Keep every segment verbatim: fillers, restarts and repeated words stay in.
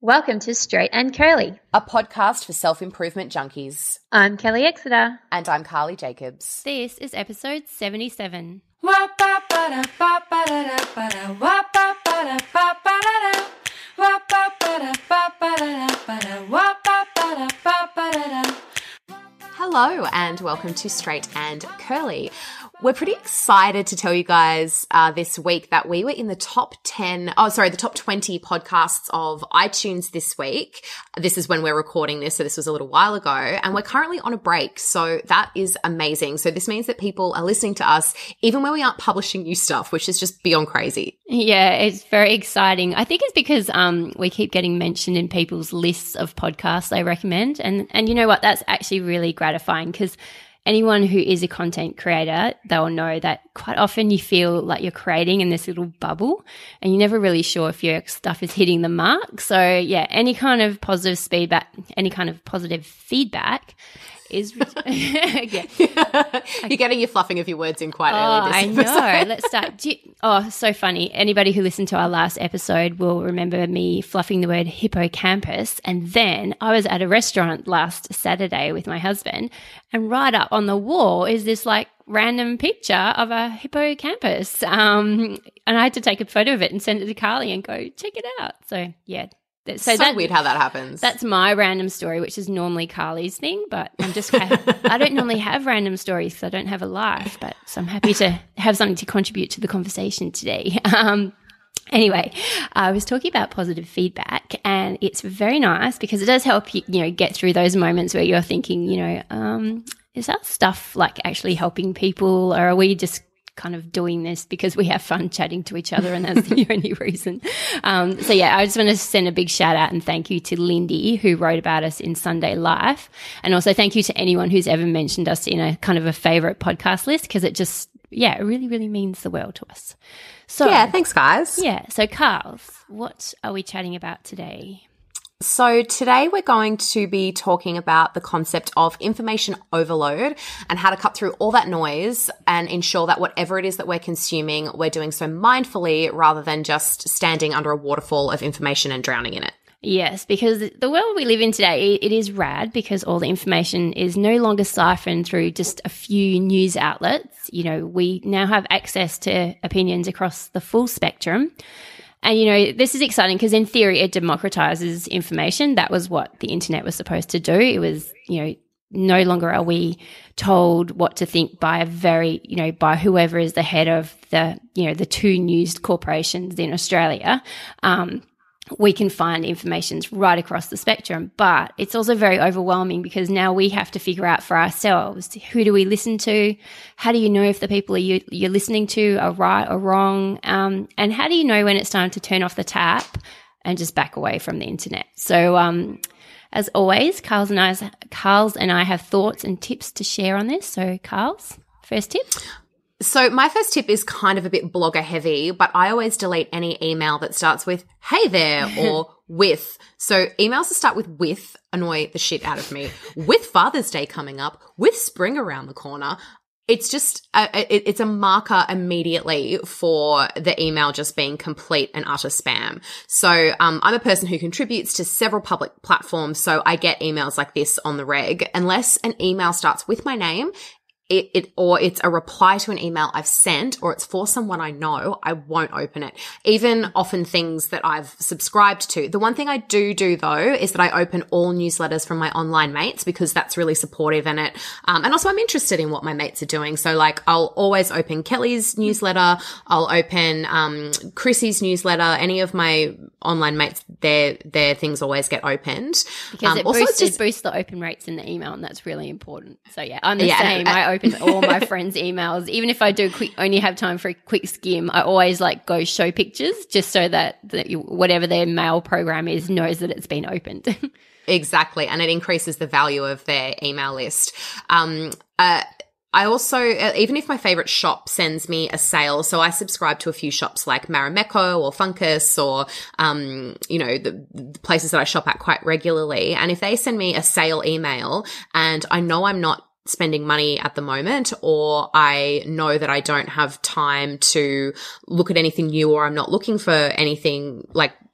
Welcome to Straight and Curly, a podcast for self-improvement junkies. I'm Kelly Exeter. And I'm Carly Jacobs. This is episode seventy-seven. Hello and welcome to Straight and Curly. We're pretty excited to tell you guys uh, this week that we were in the top ten, oh, sorry, the top twenty podcasts of iTunes this week. This is when we're recording this, so this was a little while ago, and we're currently on a break, so that is amazing. So this means that people are listening to us even when we aren't publishing new stuff, which is just beyond crazy. Yeah, it's very exciting. I think it's because um, we keep getting mentioned in people's lists of podcasts they recommend, and, and you know what, that's actually really gratifying because anyone who is a content creator, they'll know that quite often you feel like you're creating in this little bubble and you're never really sure if your stuff is hitting the mark. So yeah, any kind of positive feedback, any kind of positive feedback is yeah. You're getting your fluffing of your words in quite oh, early. I know. Let's start. Do you, oh, so funny. Anybody who listened to our last episode will remember me fluffing the word hippocampus. And then I was at a restaurant last Saturday with my husband, and right up on the wall is this like random picture of a hippocampus. Um, and I had to take a photo of it and send it to Carly and go, check it out. So yeah. So, so that, weird how that happens. That's my random story, which is normally Carly's thing, but I'm just I don't normally have random stories because I don't have a life, but so I'm happy to have something to contribute to the conversation today. Um, anyway, I was talking about positive feedback, and it's very nice because it does help you, you know, get through those moments where you're thinking, you know, um, is that stuff like actually helping people, or are we just kind of doing this because we have fun chatting to each other and that's the only reason. Um, so yeah, I just want to send a big shout out and thank you to Lindy who wrote about us in Sunday Life, and also thank you to anyone who's ever mentioned us in a kind of a favorite podcast list, because it just, yeah, it really, really means the world to us. So yeah, thanks guys. Yeah. So Carls, what are we chatting about today? So today we're going to be talking about the concept of information overload and how to cut through all that noise and ensure that whatever it is that we're consuming, we're doing so mindfully rather than just standing under a waterfall of information and drowning in it. Yes, because the world we live in today, it is rad because all the information is no longer siphoned through just a few news outlets. You know, we now have access to opinions across the full spectrum. And, you know, this is exciting because in theory it democratizes information. That was what the internet was supposed to do. It was, you know, no longer are we told what to think by a very, you know, by whoever is the head of the, you know, the two news corporations in Australia. Um, we can find informations right across the spectrum, but it's also very overwhelming because now we have to figure out for ourselves, who do we listen to? How do you know if the people you, you're listening to are right or wrong? Um, and how do you know when it's time to turn off the tap and just back away from the internet? So, um, as always, Carl's and I, Carl's and I have thoughts and tips to share on this. So, Carl's, first tip. So my first tip is kind of a bit blogger heavy, but I always delete any email that starts with, hey there, or with. So emails that start with with annoy the shit out of me. With Father's Day coming up, with spring around the corner. It's just, a, it, it's a marker immediately for the email just being complete and utter spam. So um, I'm a person who contributes to several public platforms, so I get emails like this on the reg. Unless an email starts with my name, It, it, or it's a reply to an email I've sent, or it's for someone I know, I won't open it. Even often things that I've subscribed to. The one thing I do do though is that I open all newsletters from my online mates because that's really supportive in it. Um, and also I'm interested in what my mates are doing. So like I'll always open Kelly's newsletter. I'll open, um, Chrissy's newsletter. Any of my online mates, their, their things always get opened. Because um, it, also boosts, it's just, it boosts the open rates in the email, and that's really important. So yeah, I'm the yeah, same. uh, I open all my friends' emails. Even if I do quick, only have time for a quick skim, I always like go show pictures just so that, that you, whatever their mail program is knows that it's been opened. Exactly. And it increases the value of their email list. Um, uh, I also, uh, even if my favorite shop sends me a sale, so I subscribe to a few shops like Marimekko or Funkus or, um, you know, the, the places that I shop at quite regularly. And if they send me a sale email and I know I'm not spending money at the moment, or I know that I don't have time to look at anything new, or I'm not looking for anything like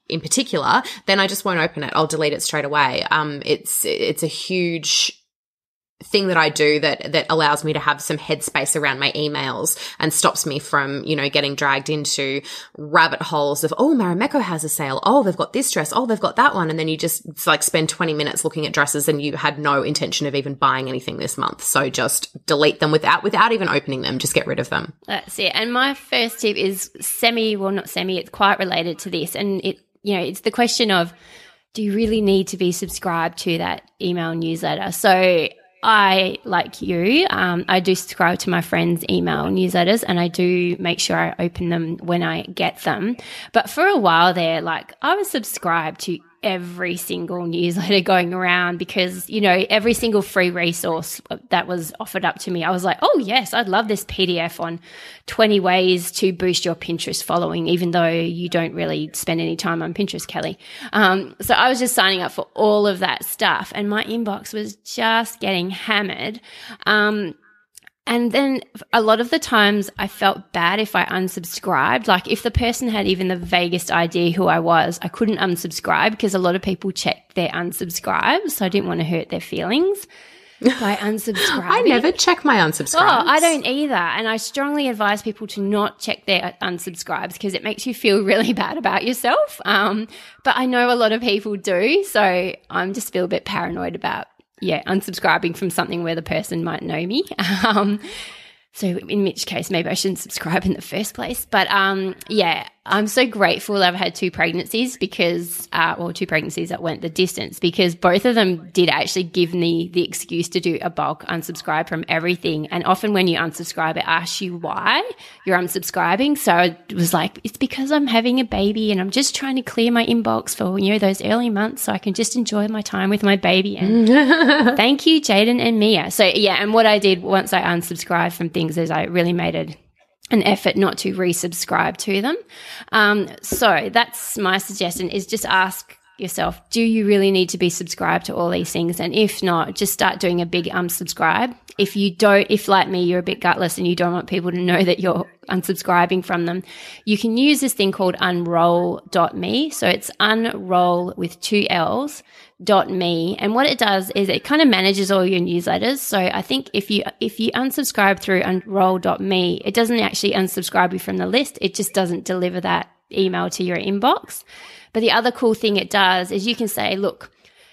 in particular, then I just won't open it. I'll delete it straight away. Um, it's, it's a huge thing that I do that, that allows me to have some headspace around my emails and stops me from, you know, getting dragged into rabbit holes of, oh, Marimekko has a sale. Oh, they've got this dress. Oh, they've got that one. And then you just like spend twenty minutes looking at dresses and you had no intention of even buying anything this month. So just delete them without, without even opening them. Just get rid of them. That's it. And my first tip is semi, well, not semi, it's quite related to this. And it, you know, it's the question of, do you really need to be subscribed to that email newsletter? So I, like you, um, I do subscribe to my friends' email newsletters and I do make sure I open them when I get them. But for a while there, like I was subscribed to every single newsletter going around because, you know, every single free resource that was offered up to me, I was like, oh, yes, I'd love this P D F on twenty ways to boost your Pinterest following, even though you don't really spend any time on Pinterest, Kelly. Um, so I was just signing up for all of that stuff and my inbox was just getting hammered. Um, And then a lot of the times I felt bad if I unsubscribed. Like if the person had even the vaguest idea who I was, I couldn't unsubscribe because a lot of people checked their unsubscribes. So I didn't want to hurt their feelings by unsubscribing. I never check my unsubscribes. Oh, I don't either. And I strongly advise people to not check their unsubscribes because it makes you feel really bad about yourself. Um, but I know a lot of people do. So I'm just feel a bit paranoid about yeah, unsubscribing from something where the person might know me. Um, so in which case maybe I shouldn't subscribe in the first place. But um, yeah, I'm so grateful that I've had two pregnancies because, uh, well, two pregnancies that went the distance because both of them did actually give me the excuse to do a bulk unsubscribe from everything. And often when you unsubscribe, it asks you why you're unsubscribing. So it was like, it's because I'm having a baby and I'm just trying to clear my inbox for, you know, those early months so I can just enjoy my time with my baby. And thank you, Jaden and Mia. So yeah, and what I did once I unsubscribed from things is I really made it an effort not to resubscribe to them. Um, so that's my suggestion is just ask yourself, do you really need to be subscribed to all these things? And if not, just start doing a big unsubscribe. If you don't, if like me, you're a bit gutless and you don't want people to know that you're unsubscribing from them, you can use this thing called unroll dot me. So it's unroll with two L's dot me. And what it does is it kind of manages all your newsletters. So I think if you, if you unsubscribe through unroll dot me, it doesn't actually unsubscribe you from the list. It just doesn't deliver that email to your inbox. But the other cool thing it does is you can say, look,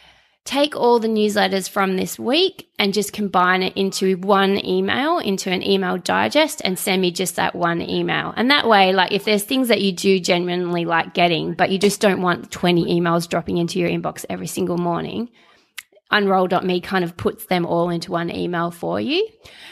take all the newsletters from this week and just combine it into one email, into an email digest and send me just that one email. And that way, like if there's things that you do genuinely like getting, but you just don't want twenty emails dropping into your inbox every single morning, unroll dot me kind of puts them all into one email for you.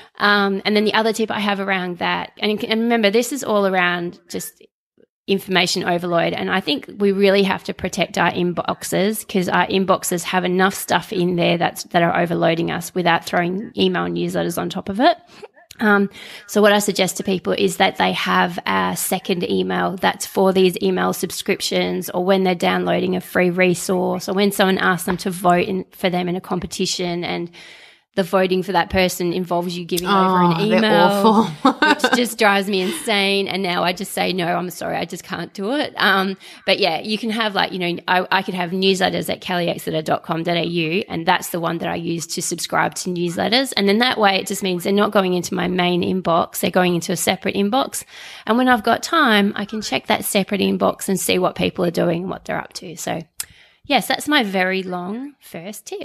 Um, and then the other tip I have around that, and, and remember, this is all around just information overload. And I think we really have to protect our inboxes because our inboxes have enough stuff in there that's, that are overloading us without throwing email newsletters on top of it. Um, so what I suggest to people is that they have a second email that's for these email subscriptions or when they're downloading a free resource or when someone asks them to vote in, for them in a competition and the voting for that person involves you giving oh, over an email, which just drives me insane. And now I just say, no, I'm sorry, I just can't do it. Um, but yeah, you can have like, you know, I, I could have newsletters at kelly exeter dot com dot a u and that's the one that I use to subscribe to newsletters. And then that way it just means they're not going into my main inbox, they're going into a separate inbox. And when I've got time, I can check that separate inbox and see what people are doing and what they're up to. So yes, that's my very long first tip.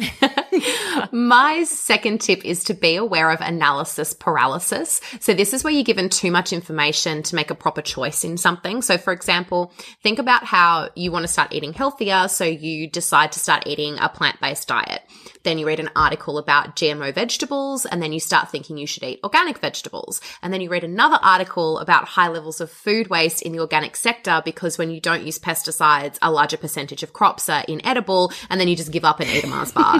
My second tip is to be aware of analysis paralysis. So this is where you're given too much information to make a proper choice in something. So for example, think about how you want to start eating healthier. So you decide to start eating a plant-based diet. Then you read an article about G M O vegetables and then you start thinking you should eat organic vegetables. And then you read another article about high levels of food waste in the organic sector because when you don't use pesticides, a larger percentage of crops are inedible and then you just give up and eat a Mars bar.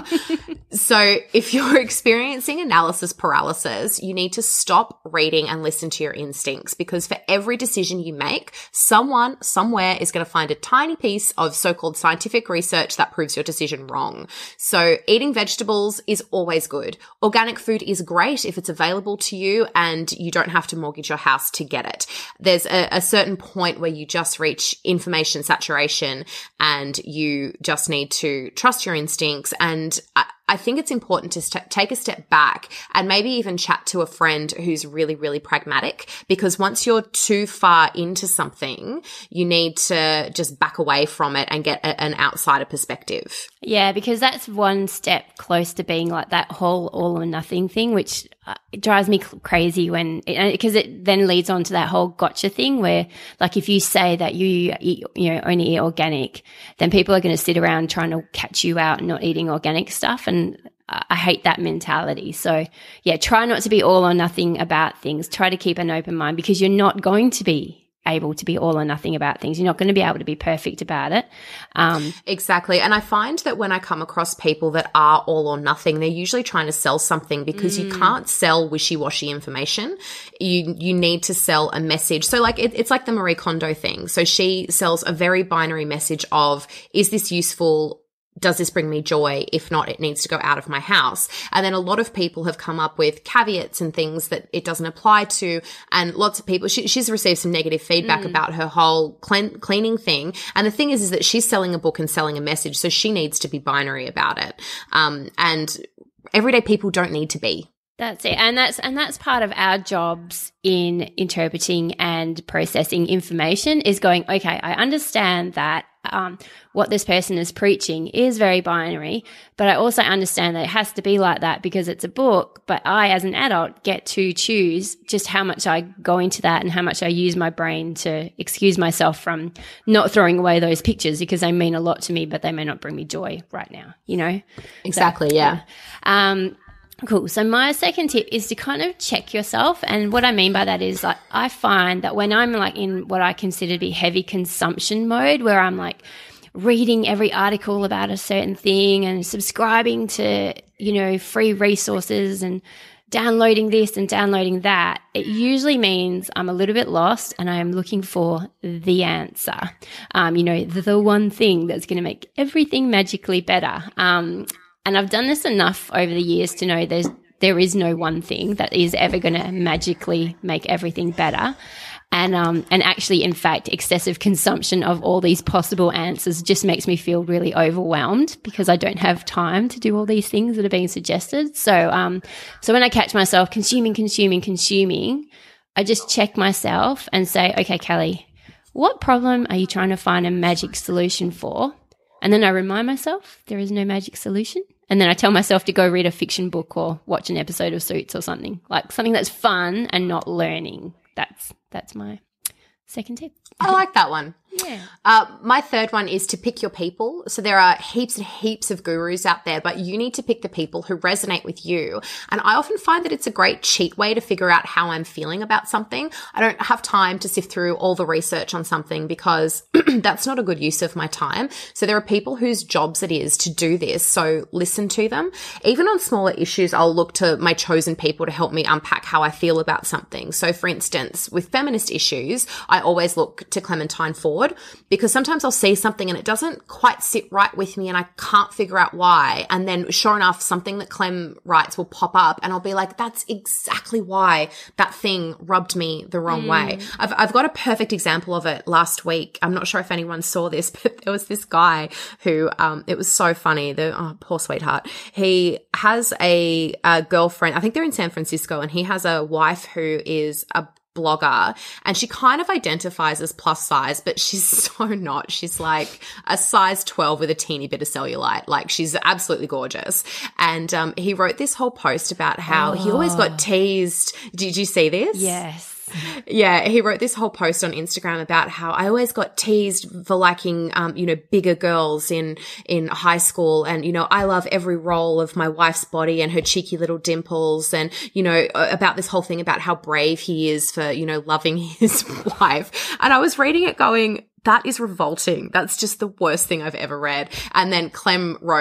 So if you're experiencing analysis paralysis, you need to stop reading and listen to your instincts, because for every decision you make, someone somewhere is going to find a tiny piece of so-called scientific research that proves your decision wrong. So eating vegetables is always good. Organic food is great if it's available to you and you don't have to mortgage your house to get it. There's a, a certain point where you just reach information saturation and you just need to trust your instincts. And I, I think it's important to st- take a step back and maybe even chat to a friend who's really, really pragmatic, because once you're too far into something, you need to just back away from it and get a- an outsider perspective. Yeah, because that's one step close to being like that whole all or nothing thing, which uh, it drives me cl- crazy when, because it, it then leads on to that whole gotcha thing where, like, if you say that you eat, you know, only eat organic, then people are going to sit around trying to catch you out and not eating organic stuff. And I hate that mentality. So yeah, try not to be all or nothing about things. Try to keep an open mind, because you're not going to be able to be all or nothing about things. You're not going to be able to be perfect about it. Um, exactly. And I find that when I come across people that are all or nothing, they're usually trying to sell something, because mm. you can't sell wishy-washy information. You you need to sell a message. So like it, it's like the Marie Kondo thing. So she sells a very binary message of, is this useful? Does this bring me joy? If not, it needs to go out of my house. And then a lot of people have come up with caveats and things that it doesn't apply to. And lots of people, she, she's received some negative feedback mm. about her whole clean, cleaning thing. And the thing is, is that she's selling a book and selling a message. So she needs to be binary about it. Um, and everyday people don't need to be. That's it. And that's and that's part of our jobs in interpreting and processing information, is going, okay, I understand that um, what this person is preaching is very binary, but I also understand that it has to be like that because it's a book, but I as an adult get to choose just how much I go into that and how much I use my brain to excuse myself from not throwing away those pictures because they mean a lot to me, but they may not bring me joy right now, you know? Exactly, so, yeah. yeah. Um, Cool. So my second tip is to kind of check yourself. And what I mean by that is, like, I find that when I'm like in what I consider to be heavy consumption mode, where I'm like reading every article about a certain thing and subscribing to, you know, free resources and downloading this and downloading that, it usually means I'm a little bit lost and I am looking for the answer. Um, you know, the, the one thing that's going to make everything magically better. Um, And I've done this enough over the years to know there's there is no one thing that is ever going to magically make everything better. And um and actually, in fact, excessive consumption of all these possible answers just makes me feel really overwhelmed because I don't have time to do all these things that are being suggested. So um so when I catch myself consuming, consuming, consuming, I just check myself and say, okay, Kelly, what problem are you trying to find a magic solution for? And then I remind myself there is no magic solution. And then I tell myself to go read a fiction book or watch an episode of Suits or something, like something that's fun and not learning. That's that's my second tip. I like that one. Yeah. Uh, my third one is to pick your people. So there are heaps and heaps of gurus out there, but you need to pick the people who resonate with you. And I often find that it's a great cheat way to figure out how I'm feeling about something. I don't have time to sift through all the research on something because that's not a good use of my time. So there are people whose jobs it is to do this. So listen to them. Even on smaller issues, I'll look to my chosen people to help me unpack how I feel about something. So for instance, with feminist issues, I always look to Clementine Ford, because sometimes I'll see something and it doesn't quite sit right with me and I can't figure out why. And then sure enough, something that Clem writes will pop up and I'll be like, that's exactly why that thing rubbed me the wrong mm. way. I've, I've got a perfect example of it last week. I'm not sure if anyone saw this, but there was this guy who, um, it was so funny. The oh, poor sweetheart. He has a, a girlfriend. I think they're in San Francisco, and he has a wife who is a blogger, and she kind of identifies as plus size, but she's so not. She's like a size twelve with a teeny bit of cellulite. Like, she's absolutely gorgeous. And um, he wrote this whole post about how oh. he always got teased. Did you see this? Yes. Yeah, he wrote this whole post on Instagram about how I always got teased for liking, um, you know, bigger girls in, in high school. And, you know, I love every role of my wife's body and her cheeky little dimples. And, you know, about this whole thing about how brave he is for, you know, loving his wife. And I was reading it going, that is revolting. That's just the worst thing I've ever read. And then Clem wrote,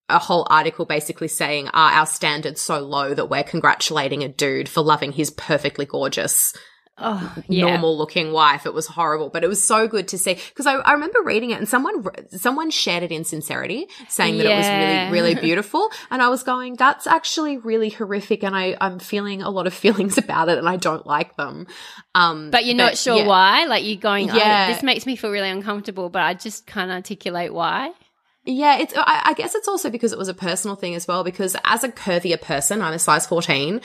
a whole article basically saying, are our standards so low that we're congratulating a dude for loving his perfectly gorgeous Oh, yeah. normal looking wife. It was horrible, but it was so good to see because I, I remember reading it and someone someone shared it in sincerity saying that Yeah. it was really really beautiful, and I was going, that's actually really horrific, and I I'm feeling a lot of feelings about it and I don't like them. Um, But you're not sure yeah. why? Like you're going, Yeah. oh, this makes me feel really uncomfortable, but I just can't articulate why. Yeah, it's. I, I guess it's also because it was a personal thing as well. Because as a curvier person, I'm a size fourteen.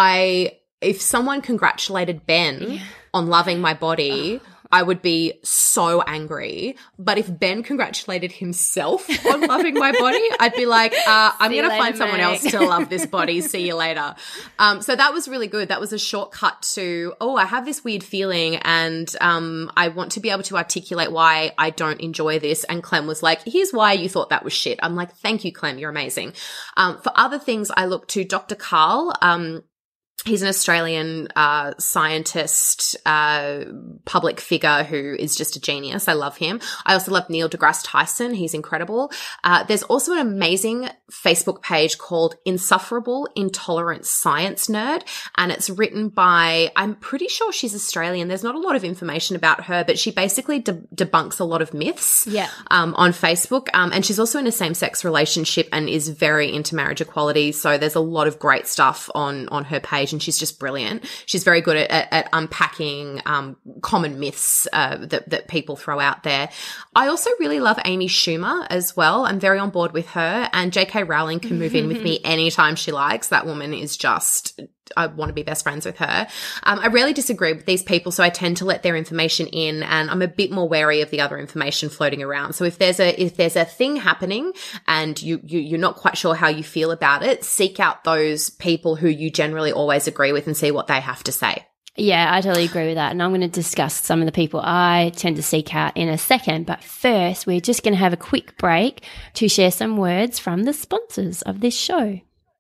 I if someone congratulated Ben Yeah. on loving my body, I would be so angry. But if Ben congratulated himself on loving my body, I'd be like, uh, I'm See you going to later, find someone mate. else to love this body. See you later. Um, so that was really good. That was a shortcut to, oh, I have this weird feeling and um, I want to be able to articulate why I don't enjoy this. And Clem was like, here's why you thought that was shit. I'm like, thank you, Clem. You're amazing. Um, for other things, I look to Doctor Carl. Um, He's an Australian uh, scientist, uh, public figure who is just a genius. I love him. I also love Neil deGrasse Tyson. He's incredible. Uh, there's also an amazing Facebook page called Insufferable Intolerant Science Nerd, and it's written by, I'm pretty sure she's Australian. There's not a lot of information about her, but she basically de- debunks a lot of myths Yeah. um, on Facebook. Um, and she's also in a same-sex relationship and is very into marriage equality. So there's a lot of great stuff on, on her page. And she's just brilliant. She's very good at, at, at unpacking um, common myths uh, that, that people throw out there. I also really love Amy Schumer as well. I'm very on board with her. And J K Rowling can move in with me anytime she likes. That woman is just... I want to be best friends with her. Um, I rarely disagree with these people, so I tend to let their information in, and I'm a bit more wary of the other information floating around. So if there's a if there's a thing happening and you, you you're not quite sure how you feel about it, seek out those people who you generally always agree with and see what they have to say. Yeah, I totally agree with that. And I'm going to discuss some of the people I tend to seek out in a second. But first, we're just going to have a quick break to share some words from the sponsors of this show.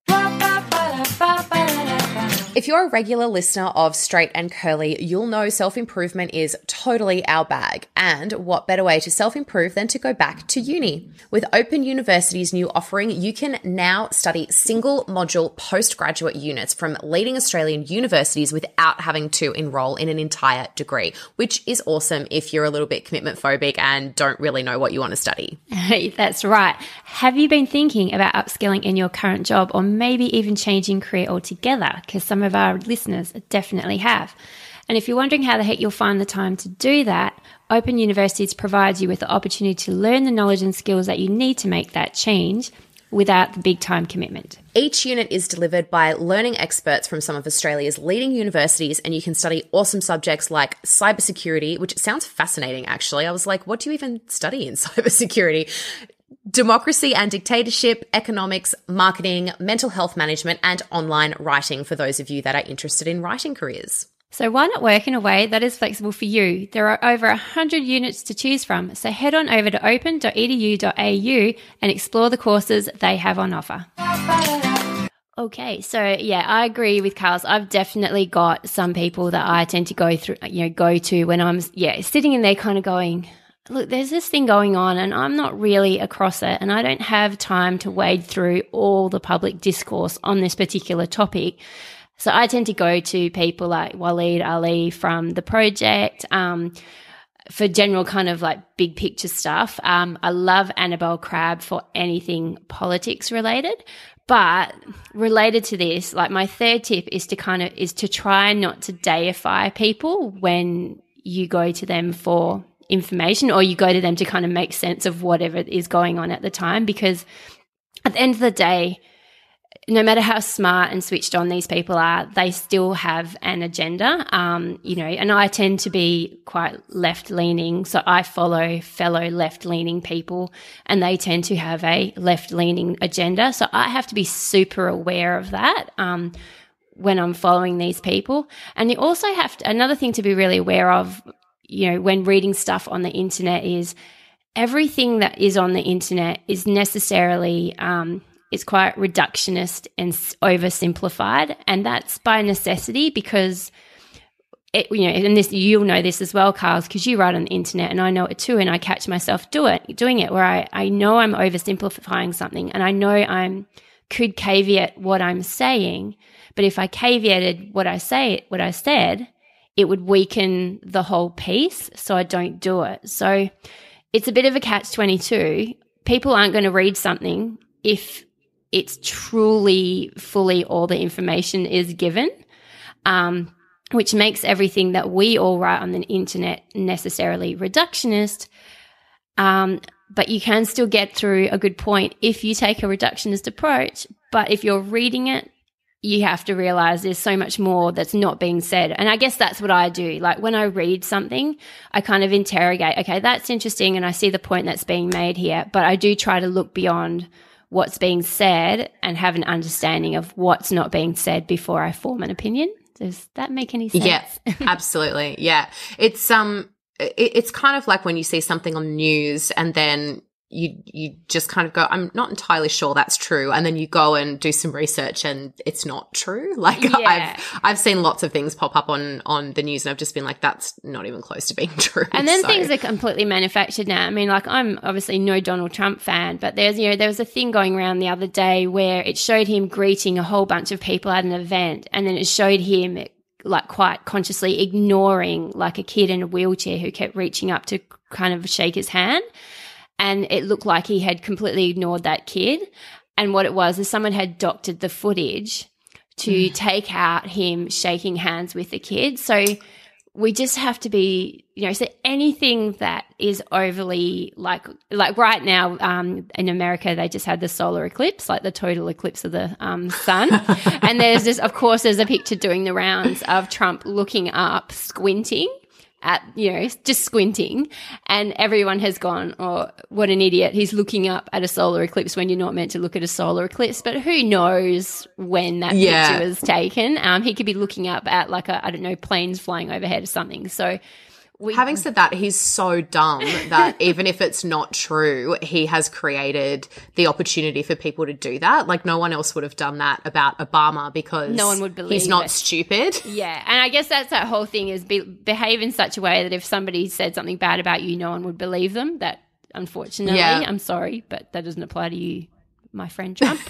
If you're a regular listener of Straight and Curly, you'll know self-improvement is totally our bag. And what better way to self-improve than to go back to uni? With Open University's new offering, you can now study single module postgraduate units from leading Australian universities without having to enroll in an entire degree, which is awesome if you're a little bit commitment phobic and don't really know what you want to study. Hey, that's right. Have you been thinking about upskilling in your current job or maybe even changing career altogether? Because some of our listeners definitely have. And if you're wondering how the heck you'll find the time to do that, Open Universities provides you with the opportunity to learn the knowledge and skills that you need to make that change without the big time commitment. Each unit is delivered by learning experts from some of Australia's leading universities, and you can study awesome subjects like cybersecurity, which sounds fascinating, actually. I was like, what do you even study in cybersecurity? Democracy and dictatorship, economics, marketing, mental health management, and online writing for those of you that are interested in writing careers. So why not work in a way that is flexible for you? There are over one hundred units to choose from, so head on over to open dot e d u dot a u and explore the courses they have on offer. Okay, so yeah, I agree with Carls. I've definitely got some people that I tend to go through, you know, go to when I'm, yeah, sitting in there kind of going, look, there's this thing going on and I'm not really across it and I don't have time to wade through all the public discourse on this particular topic. So I tend to go to people like Waleed Ali from The Project um, for general kind of like big picture stuff. Um, I love Annabelle Crabb for anything politics related. But related to this, like my third tip is to kind of is to try not to deify people when you go to them for information or you go to them to kind of make sense of whatever is going on at the time, because at the end of the day, no matter how smart and switched on these people are, they still have an agenda, um, you know, and I tend to be quite left-leaning, so I follow fellow left-leaning people and they tend to have a left-leaning agenda, so I have to be super aware of that um, when I'm following these people. And you also have to, another thing to be really aware of, you know, when reading stuff on the internet is everything that is on the internet is necessarily um, – it's quite reductionist and oversimplified, and that's by necessity because it, you know, and this, you'll know this as well, Carls, because you write on the internet and I know it too. And I catch myself do it, doing it where I, I know I'm oversimplifying something and I know I'm could caveat what I'm saying. But if I caveated what I say, what I said, it would weaken the whole piece. So I don't do it. So it's a bit of a catch twenty-two. People aren't going to read something if it's truly fully all the information is given. Um, which makes everything that we all write on the internet necessarily reductionist. Um, but you can still get through a good point if you take a reductionist approach. But if you're reading it, you have to realize there's so much more that's not being said. And I guess that's what I do. Like when I read something, I kind of interrogate, okay, that's interesting and I see the point that's being made here. But I do try to look beyond what's being said and have an understanding of what's not being said before I form an opinion. Does that make any sense? Yeah, absolutely. Yeah. It's um it, it's kind of like when you see something on the news and then you you just kind of go, I'm not entirely sure that's true, and then you go and do some research and it's not true. Like Yeah. I've I've seen lots of things pop up on on the news and I've just been like, that's not even close to being true. And then So- things are completely manufactured now. I mean, like I'm obviously no Donald Trump fan, but there's, you know, there was a thing going around the other day where it showed him greeting a whole bunch of people at an event, and then it showed him like quite consciously ignoring like a kid in a wheelchair who kept reaching up to kind of shake his hand. And it looked like he had completely ignored that kid. And what it was is someone had doctored the footage to mm. take out him shaking hands with the kid. So we just have to be, you know, so anything that is overly like, like right now um, in America, they just had the solar eclipse, like the total eclipse of the um, sun. And there's just, of course, there's a picture doing the rounds of Trump looking up, squinting at, you know, just squinting. And everyone has gone, oh, what an idiot. He's looking up at a solar eclipse when you're not meant to look at a solar eclipse. But who knows when that Yeah. picture was taken. Um, he could be looking up at like a, I don't know, planes flying overhead or something. So we, Having said that, he's so dumb that even if it's not true, he has created the opportunity for people to do that. Like no one else would have done that about Obama because No one would believe he's not it. stupid. yeah. And I guess that's that whole thing is be, behave in such a way that if somebody said something bad about you, no one would believe them. That unfortunately, Yeah. I'm sorry, but that doesn't apply to you, my friend Trump.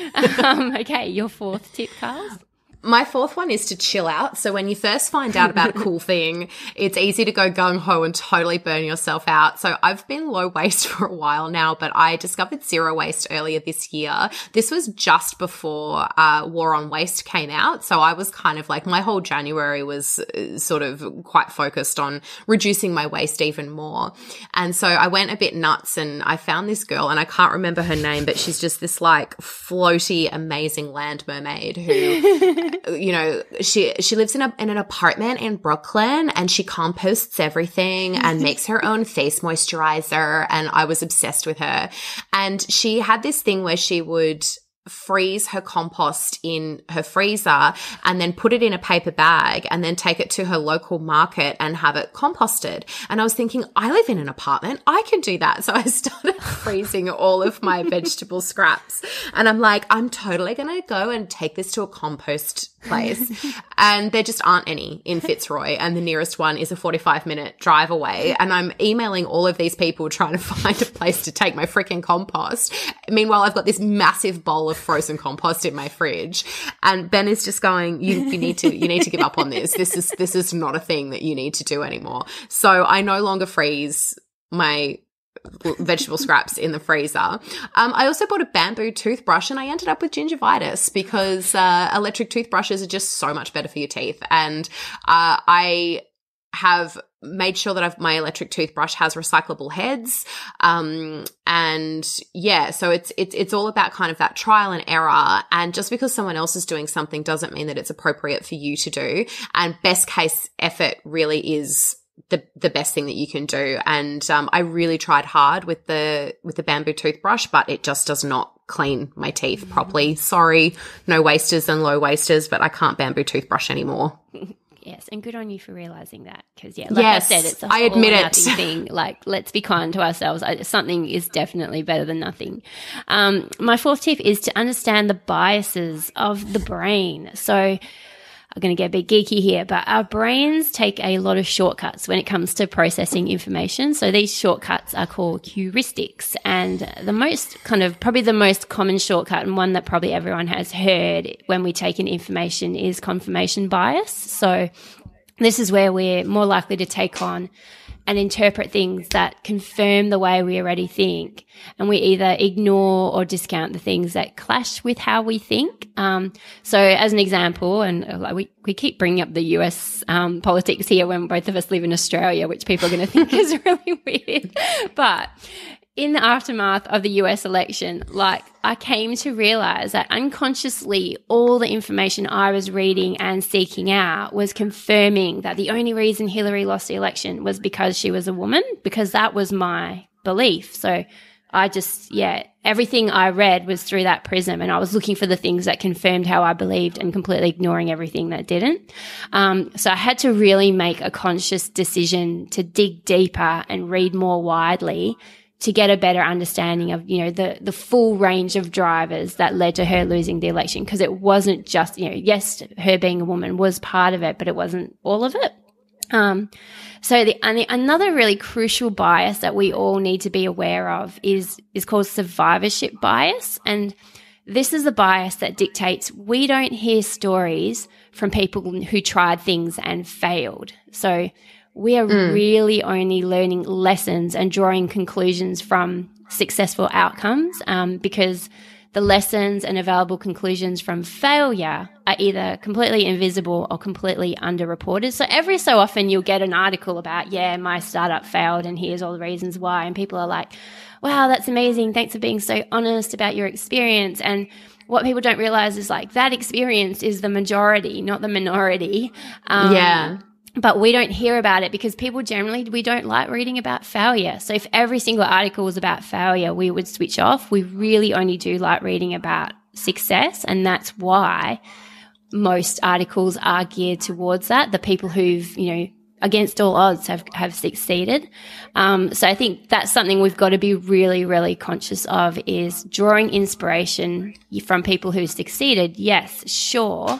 um, okay, your fourth tip, Carls. My fourth one is to chill out. So when you first find out about a cool thing, it's easy to go gung-ho and totally burn yourself out. So I've been low waste for a while now, but I discovered zero waste earlier this year. This was just before uh, War on Waste came out. So I was kind of like, my whole January was uh, sort of quite focused on reducing my waste even more. And so I went a bit nuts and I found this girl, and I can't remember her name, but she's just this like floaty, amazing land mermaid who you know, she she lives in a in an apartment in Brooklyn, and she composts everything and makes her own face moisturizer, and I was obsessed with her. And she had this thing where she would freeze her compost in her freezer and then put it in a paper bag and then take it to her local market and have it composted. And I was thinking, I live in an apartment, I can do that. So I started freezing all of my vegetable scraps, and I'm like, I'm totally going to go and take this to a compost place. And there just aren't any in Fitzroy, and the nearest one is a forty-five minute drive away. And I'm emailing all of these people trying to find a place to take my freaking compost. Meanwhile, I've got this massive bowl of frozen compost in my fridge, and Ben is just going, you, you need to you need to give up on this. This is this is not a thing that you need to do anymore. So I no longer freeze my vegetable scraps in the freezer. Um, I also bought a bamboo toothbrush, and I ended up with gingivitis because uh, electric toothbrushes are just so much better for your teeth. And uh, I have made sure that I've, my electric toothbrush has recyclable heads. Um, and yeah, so it's, it's, it's all about kind of that trial and error. And just because someone else is doing something doesn't mean that it's appropriate for you to do. And best case effort really is the the best thing that you can do. And um I really tried hard with the with the bamboo toothbrush, but it just does not clean my teeth properly. Sorry, no wasters and low wasters, but I can't bamboo toothbrush anymore. Yes, and good on you for realizing that, because yeah, like yes, I said, it's a I admit all or it. nothing thing. Like, let's be kind to ourselves. I, something is definitely better than nothing. Um, my fourth tip is to understand the biases of the brain. So I'm going to get a bit geeky here, but our brains take a lot of shortcuts when it comes to processing information. So these shortcuts are called heuristics. And the most kind of, probably the most common shortcut and one that probably everyone has heard when we take in information is confirmation bias. So this is where we're more likely to take on and interpret things that confirm the way we already think. And we either ignore or discount the things that clash with how we think. Um, so as an example, and uh, like we, we keep bringing up the U S um, politics here when both of us live in Australia, which people are going to think is really weird. But in the aftermath of the U S election, like I came to realize that unconsciously all the information I was reading and seeking out was confirming that the only reason Hillary lost the election was because she was a woman, because that was my belief. So I just, yeah, everything I read was through that prism, and I was looking for the things that confirmed how I believed and completely ignoring everything that didn't. Um, so I had to really make a conscious decision to dig deeper and read more widely to get a better understanding of, you know, the, the full range of drivers that led to her losing the election. Because it wasn't just, you know, yes, her being a woman was part of it, but it wasn't all of it. Um, so the, and the, another really crucial bias that we all need to be aware of is, is called survivorship bias. And this is a bias that dictates we don't hear stories from people who tried things and failed. So we are mm. really only learning lessons and drawing conclusions from successful outcomes, um, because the lessons and available conclusions from failure are either completely invisible or completely underreported. So every so often you'll get an article about, yeah, my startup failed and here's all the reasons why. And people are like, wow, that's amazing. Thanks for being so honest about your experience. And what people don't realize is like that experience is the majority, not the minority. Um, yeah. But we don't hear about it because people generally, we don't like reading about failure. So if every single article was about failure, we would switch off. We really only do like reading about success. And that's why most articles are geared towards that. The people who've, you know, against all odds have, have succeeded. Um, so I think that's something we've got to be really, really conscious of, is drawing inspiration from people who succeeded. Yes, sure.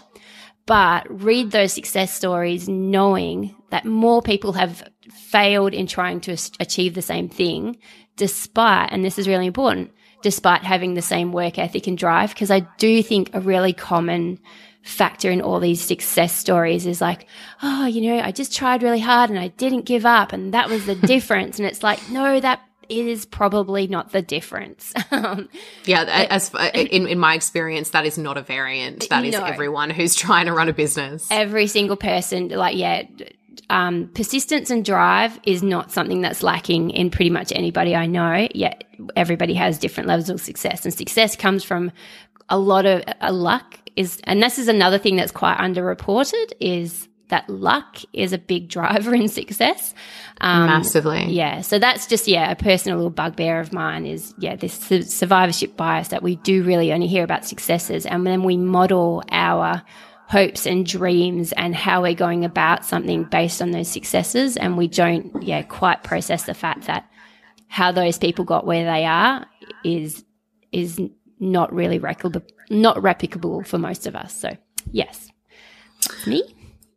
But read those success stories knowing that more people have failed in trying to achieve the same thing despite, and this is really important, despite having the same work ethic and drive. Because I do think a really common factor in all these success stories is like, oh, you know, I just tried really hard and I didn't give up and that was the difference. And it's like, no, that is probably not the difference. um, yeah, as in in my experience, that is not a variant. That is no. everyone who's trying to run a business. Every single person, like, yeah, um, persistence and drive is not something that's lacking in pretty much anybody I know. Yet everybody has different levels of success, and success comes from a lot of uh, luck. Is and this is another thing that's quite underreported, is that luck is a big driver in success. Um, Massively. Yeah. So that's just, yeah, a personal little bugbear of mine is, yeah, this su- survivorship bias that we do really only hear about successes. And then we model our hopes and dreams and how we're going about something based on those successes. And we don't, yeah, quite process the fact that how those people got where they are is, is not really replicable, not replicable for most of us. So yes, that's me.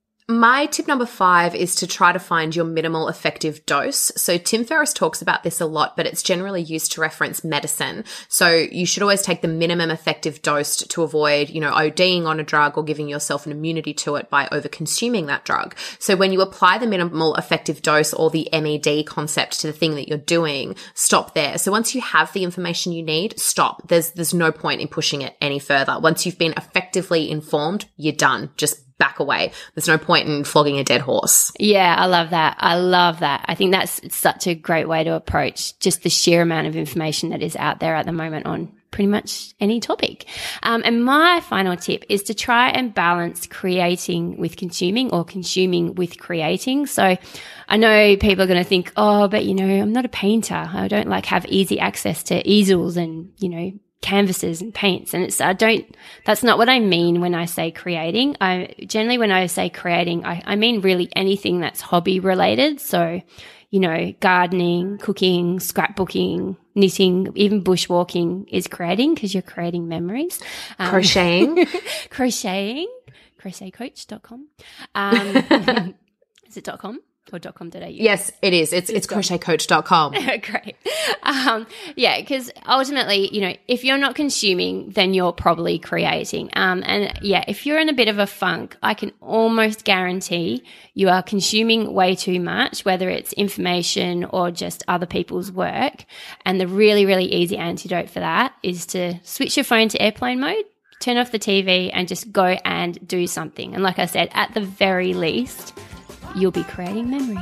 My tip number five is to try to find your minimal effective dose. So Tim Ferriss talks about this a lot, but it's generally used to reference medicine. So you should always take the minimum effective dose to avoid, you know, ODing on a drug or giving yourself an immunity to it by over-consuming that drug. So when you apply the minimal effective dose or the M E D concept to the thing that you're doing, stop there. So once you have the information you need, stop. There's, there's no point in pushing it any further. Once you've been effectively informed, you're done. Just back away. There's no point in flogging a dead horse. Yeah, I love that. I love that. I think that's such a great way to approach just the sheer amount of information that is out there at the moment on pretty much any topic. Um, and my final tip is to try and balance creating with consuming, or consuming with creating. So I know people are going to think, oh, but you know, I'm not a painter. I don't like have easy access to easels and, you know, canvases and paints. And it's, I don't, that's not what I mean when I say creating. I generally, when I say creating, I, I mean really anything that's hobby related. So, you know, gardening, cooking, scrapbooking, knitting, even bushwalking is creating, because you're creating memories. Um, crocheting. crocheting. crochet coach dot com. Um, is it .com or .com.au? Yes, it is. It's it's crochet coach dot com. Great. Um, yeah, because ultimately, you know, if you're not consuming, then you're probably creating. Um, and yeah, if you're in a bit of a funk, I can almost guarantee you are consuming way too much, whether it's information or just other people's work. And the really, really easy antidote for that is to switch your phone to airplane mode, turn off the T V, and just go and do something. And like I said, at the very least, you'll be creating memories.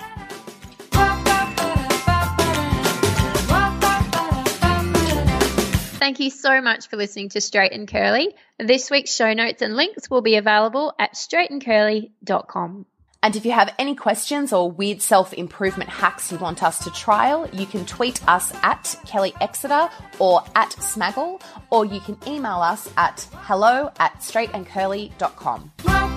Thank you so much for listening to Straight and Curly. This week's show notes and links will be available at straight and curly dot com. And if you have any questions or weird self-improvement hacks you want us to trial, you can tweet us at Kelly Exeter or at Smaggle, or you can email us at hello at straight and curly dot com.